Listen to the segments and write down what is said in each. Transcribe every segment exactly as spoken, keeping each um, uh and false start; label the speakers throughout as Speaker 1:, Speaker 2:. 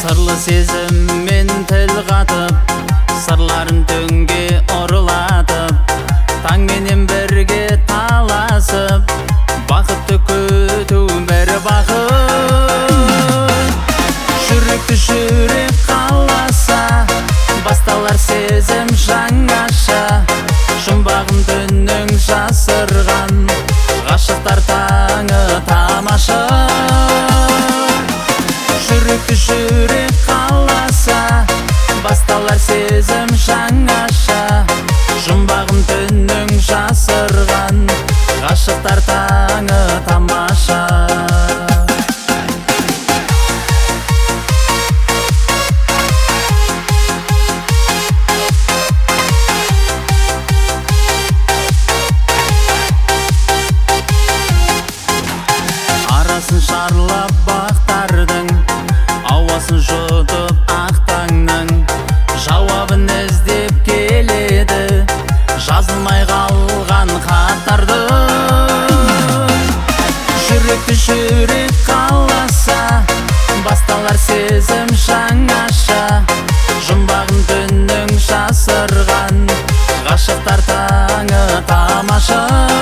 Speaker 1: Сырлы сезіммен тіл қатып, сырларын түнге ұрылатып, таңменен бірге таласып, бақытты күту бір бақыт. Жүректі жүрек қаласа, басталар сезім жаңаша, жұмбағын түннің жасырған, ғашықтар таңы тамаша. Жүректі жүрек қаласа, басталар сезім жаңаша, жұмбағын түннің жасырған, ғашықтар таңы тамаша. Арасын шарлап бақтардың, ауасын жұтып ақ таңның, жауабын іздеп келеді жазылмай қалған хаттарды. Жүректі жүрек қаласа, басталар сезім жаңаша, жұмбағын түннің жасырған, ғашықтар таңы тамаша.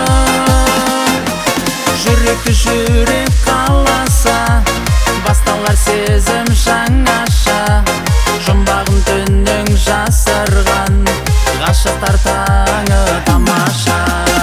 Speaker 1: Жүректі жүрек қаласа, басталар сезім жаңаша, жұмбағын түннің жасырған, ғашықтар таңы тамаша.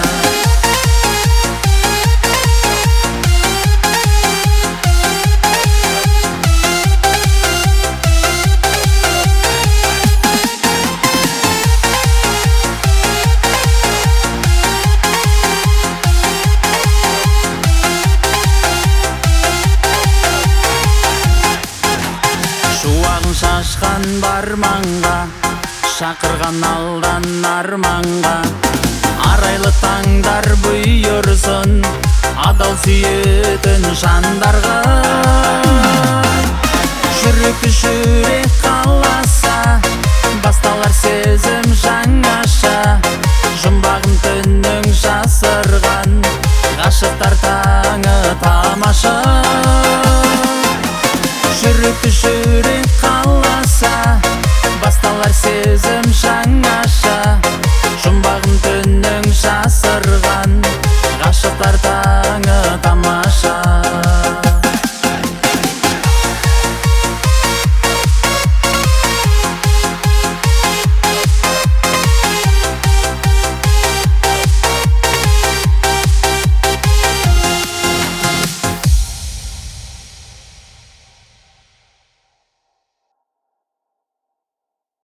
Speaker 1: Шуағын шашқан барманға, шақырған алдан арманға, арайлы таңдар бұйырсын адал сүйетін жандарға. Жүректі жүрек қаласа, басталар сезім жаңаша, жұмбағын түннің жасырған, ғашықтар таңы тамаша. Жүректі жүрек